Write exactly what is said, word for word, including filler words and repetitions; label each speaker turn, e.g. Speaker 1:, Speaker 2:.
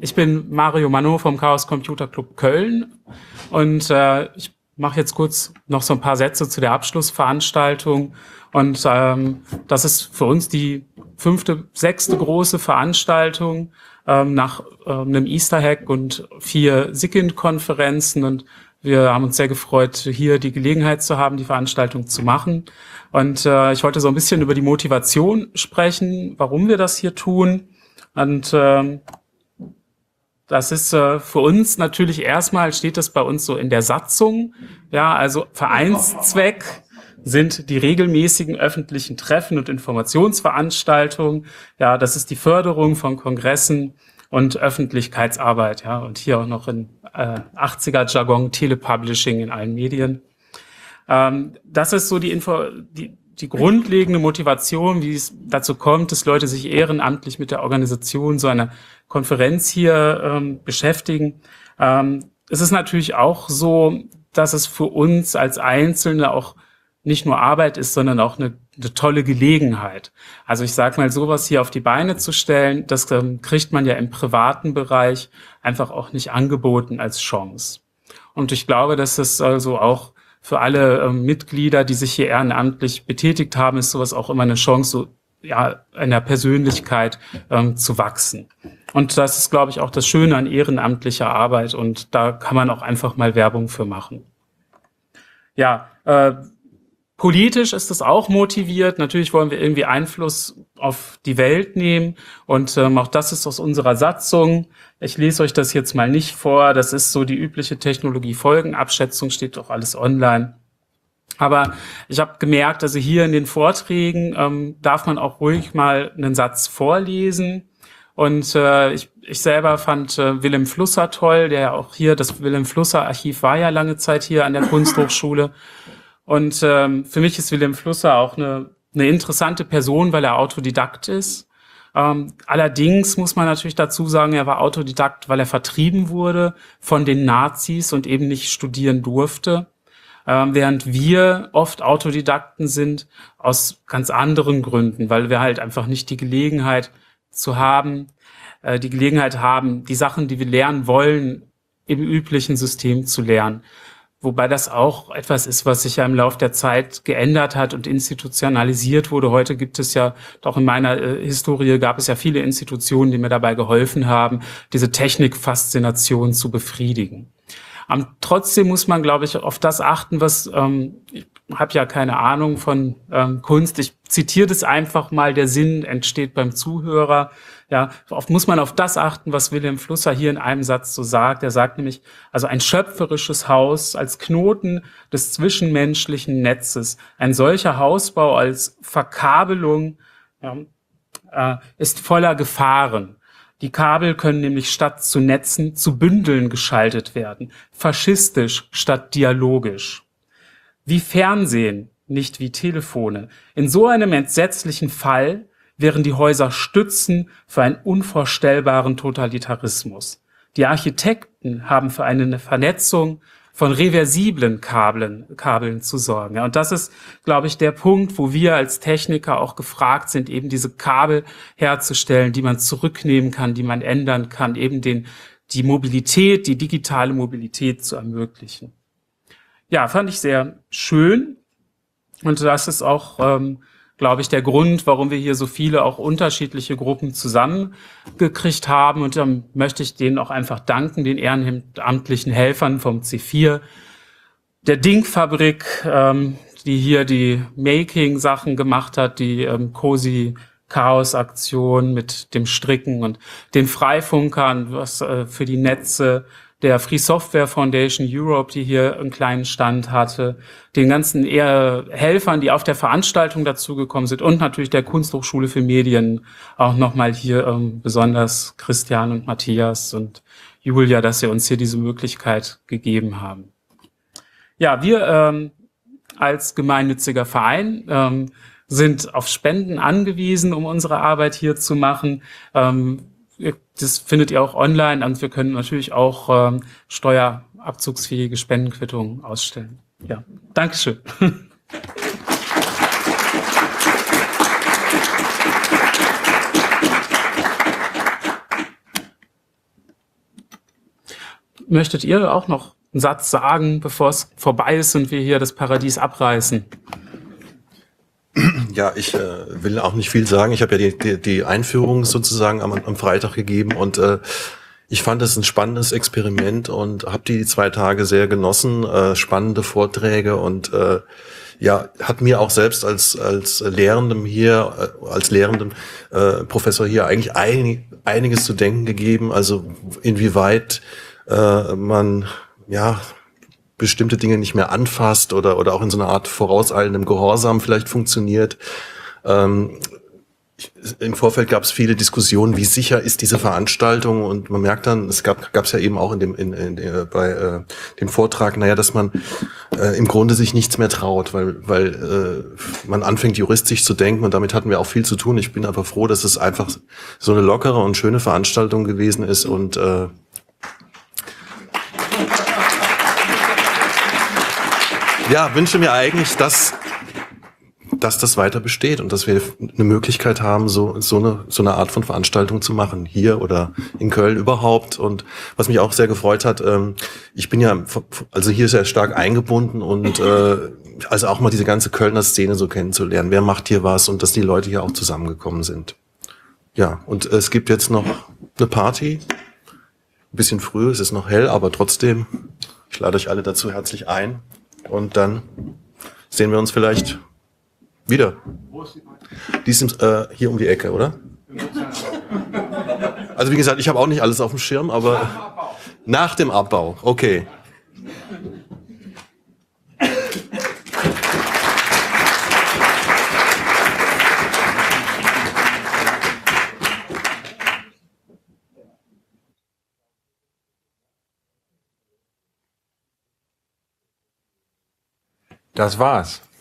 Speaker 1: ich bin Mario Manno vom Chaos Computer Club Köln und äh, ich mache jetzt kurz noch so ein paar Sätze zu der Abschlussveranstaltung. Und ähm, das ist für uns die fünfte, sechste große Veranstaltung ähm, nach ähm, einem Easter Hack und vier SIGINT-Konferenzen. Und wir haben uns sehr gefreut, hier die Gelegenheit zu haben, die Veranstaltung zu machen. Und äh, ich wollte so ein bisschen über die Motivation sprechen, warum wir das hier tun. Und ähm, das ist äh, für uns natürlich erstmal, steht das bei uns so in der Satzung. Ja, also Vereinszweck sind die regelmäßigen öffentlichen Treffen und Informationsveranstaltungen. Ja, das ist die Förderung von Kongressen und Öffentlichkeitsarbeit. Ja, und hier auch noch in äh, achtziger-Jargon Telepublishing in allen Medien. Ähm, das ist so die Info, die die grundlegende Motivation, wie es dazu kommt, dass Leute sich ehrenamtlich mit der Organisation so einer Konferenz hier ähm, beschäftigen. Ähm, es ist natürlich auch so, dass es für uns als Einzelne auch nicht nur Arbeit ist, sondern auch eine, eine tolle Gelegenheit. Also ich sage mal, sowas hier auf die Beine zu stellen, das ähm, kriegt man ja im privaten Bereich einfach auch nicht angeboten als Chance. Und ich glaube, dass es also auch für alle ähm, Mitglieder, die sich hier ehrenamtlich betätigt haben, ist sowas auch immer eine Chance, so ja, in der Persönlichkeit ähm, zu wachsen. Und das ist, glaube ich, auch das Schöne an ehrenamtlicher Arbeit. Und da kann man auch einfach mal Werbung für machen. Ja, äh, politisch ist es auch motiviert. Natürlich wollen wir irgendwie Einfluss auf die Welt nehmen. Und ähm, auch das ist aus unserer Satzung. Ich lese euch das jetzt mal nicht vor. Das ist so die übliche Technologiefolgenabschätzung, steht doch alles online. Aber ich habe gemerkt, also hier in den Vorträgen ähm, darf man auch ruhig mal einen Satz vorlesen. Und äh, ich, ich selber fand äh, Wilhelm Flusser toll, der ja auch hier, das Wilhelm Flusser Archiv war ja lange Zeit hier an der Kunsthochschule. Und ähm, für mich ist Wilhelm Flusser auch eine, eine interessante Person, weil er Autodidakt ist. Ähm, allerdings muss man natürlich dazu sagen, er war Autodidakt, weil er vertrieben wurde von den Nazis und eben nicht studieren durfte. Ähm, während wir oft Autodidakten sind aus ganz anderen Gründen, weil wir halt einfach nicht die Gelegenheit zu haben, äh, die Gelegenheit haben, die Sachen, die wir lernen wollen, im üblichen System zu lernen. Wobei das auch etwas ist, was sich ja im Laufe der Zeit geändert hat und institutionalisiert wurde. Heute gibt es ja, auch in meiner äh, Historie gab es ja viele Institutionen, die mir dabei geholfen haben, diese Technikfaszination zu befriedigen. Um, trotzdem muss man, glaube ich, auf das achten, was, ähm, ich habe ja keine Ahnung von ähm, Kunst, ich zitiere das einfach mal, der Sinn entsteht beim Zuhörer. Ja, oft muss man auf das achten, was Wilhelm Flusser hier in einem Satz so sagt. Er sagt nämlich, also ein schöpferisches Haus als Knoten des zwischenmenschlichen Netzes, ein solcher Hausbau als Verkabelung ja, äh, ist voller Gefahren. Die Kabel können nämlich statt zu Netzen zu Bündeln geschaltet werden, faschistisch statt dialogisch. Wie Fernsehen, nicht wie Telefone. In so einem entsetzlichen Fall wären die Häuser Stützen für einen unvorstellbaren Totalitarismus. Die Architekten haben für eine Vernetzung von reversiblen Kabeln, Kabeln zu sorgen. Ja, und das ist, glaube ich, der Punkt, wo wir als Techniker auch gefragt sind, eben diese Kabel herzustellen, die man zurücknehmen kann, die man ändern kann, eben den, die Mobilität, die digitale Mobilität zu ermöglichen. Ja, fand ich sehr schön. Und das ist auch, ähm, glaube ich, der Grund, warum wir hier so viele auch unterschiedliche Gruppen zusammengekriegt haben. Und dann möchte ich denen auch einfach danken, den ehrenamtlichen Helfern vom C vier, der Ding-Fabrik, ähm, die hier die Making-Sachen gemacht hat, die ähm, Cozy Chaos-Aktion mit dem Stricken und den Freifunkern, was äh, für die Netze, der Free Software Foundation Europe, die hier einen kleinen Stand hatte, den ganzen eher Helfern, die auf der Veranstaltung dazugekommen sind und natürlich der Kunsthochschule für Medien, auch nochmal hier ähm, besonders Christian und Matthias und Julia, dass sie uns hier diese Möglichkeit gegeben haben. Ja, wir ähm, als gemeinnütziger Verein ähm, sind auf Spenden angewiesen, um unsere Arbeit hier zu machen. Ähm, Das findet ihr auch online und wir können natürlich auch ähm, steuerabzugsfähige Spendenquittungen ausstellen. Ja, Dankeschön. möchtet ihr auch noch einen Satz sagen, bevor es vorbei ist und wir hier das Paradies abreißen?
Speaker 2: Ja, ich äh, will auch nicht viel sagen. Ich habe ja die, die, die Einführung sozusagen am, am Freitag gegeben und äh, ich fand es ein spannendes Experiment und habe die zwei Tage sehr genossen, äh, spannende Vorträge und äh, ja, hat mir auch selbst als als Lehrendem hier, äh, als Lehrendem äh, Professor hier eigentlich einig, einiges zu denken gegeben. Also inwieweit äh, man ja bestimmte Dinge nicht mehr anfasst oder oder auch in so einer Art vorauseilendem Gehorsam vielleicht funktioniert. Ähm, ich, Im Vorfeld gab es viele Diskussionen, wie sicher ist diese Veranstaltung, und man merkt dann, es gab gab es ja eben auch in dem in, in, in bei äh, dem Vortrag, naja, dass man äh, im Grunde sich nichts mehr traut, weil weil äh, man anfängt juristisch zu denken, und damit hatten wir auch viel zu tun. Ich bin aber froh, dass es einfach so eine lockere und schöne Veranstaltung gewesen ist und äh, ja, wünsche mir eigentlich, dass, dass das weiter besteht und dass wir eine Möglichkeit haben, so, so eine, so eine Art von Veranstaltung zu machen. Hier oder in Köln überhaupt. Und was mich auch sehr gefreut hat, ähm, ich bin ja, also hier sehr stark eingebunden und, äh, also auch mal diese ganze Kölner Szene so kennenzulernen. Wer macht hier was, und dass die Leute hier auch zusammengekommen sind. Ja, und es gibt jetzt noch eine Party. Ein bisschen früh, es ist noch hell, aber trotzdem, ich lade euch alle dazu herzlich ein. Und dann sehen wir uns vielleicht wieder. Die ist äh, hier um die Ecke, oder? Also wie gesagt, ich habe auch nicht alles auf dem Schirm, aber nach dem Abbau. Okay.
Speaker 3: Das war's.